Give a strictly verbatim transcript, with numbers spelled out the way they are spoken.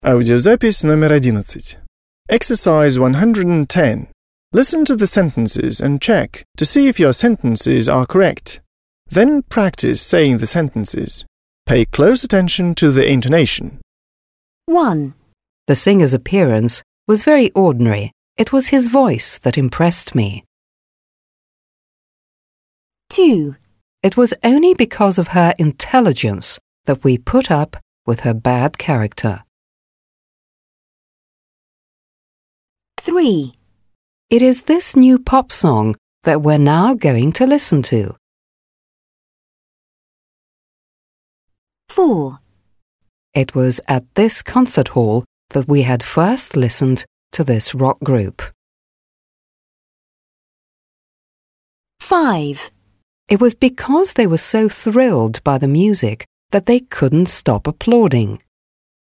Аудиозапись номер одиннадцать. Exercise one hundred ten. Listen to the sentences and check to see if your sentences are correct. Then practice saying the sentences. Pay close attention to the intonation. one. The singer's appearance was very ordinary. It was his voice that impressed me. two. It was only because of her intelligence that we put up with her bad character. three. It is this new pop song that we're now going to listen to. four. It was at this concert hall that we had first listened to this rock group. five. It was because they were so thrilled by the music that they couldn't stop applauding.